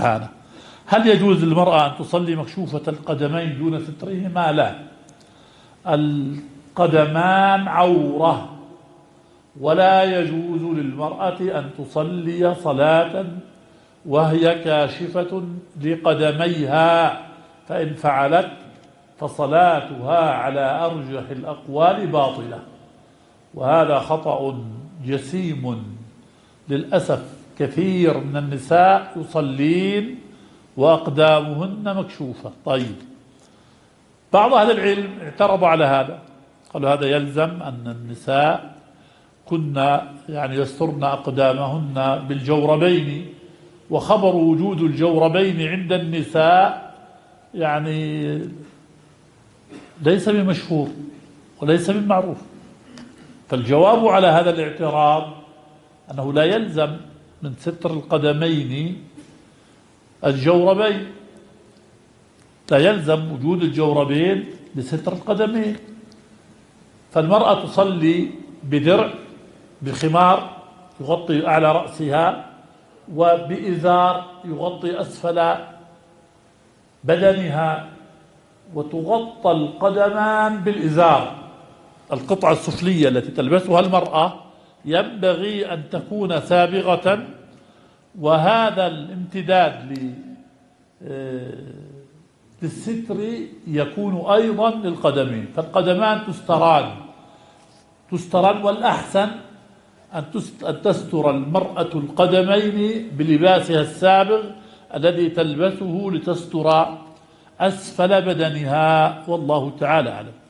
سبحانه. هل يجوز للمرأة أن تصلي مكشوفة القدمين دون سترهما؟ لا، القدمان عورة، ولا يجوز للمرأة أن تصلي صلاة وهي كاشفة لقدميها، فإن فعلت فصلاتها على أرجح الأقوال باطلة، وهذا خطأ جسيم. للأسف كثير من النساء يصلين وأقدامهن مكشوفة. طيب، بعض أهل العلم اعترضوا على هذا، قالوا هذا يلزم أن النساء كنا يسترن أقدامهن بالجوربين، وخبر وجود الجوربين عند النساء ليس بمشهور وليس بالمعروف. فالجواب على هذا الاعتراض أنه لا يلزم من ستر القدمين الجوربين، لا يلزم وجود الجوربين لستر القدمين. فالمرأة تصلي بدرع، بخمار يغطي أعلى رأسها، وبإزار يغطي أسفل بدنها، وتغطى القدمان بالإزار. القطعة السفلية التي تلبسها المرأة ينبغي أن تكون سابغة، وهذا الامتداد للستر يكون أيضا للقدمين، فالقدمان تستران، والأحسن أن تستر المرأة القدمين بلباسها السابغ الذي تلبسه لتستر أسفل بدنها، والله تعالى أعلم.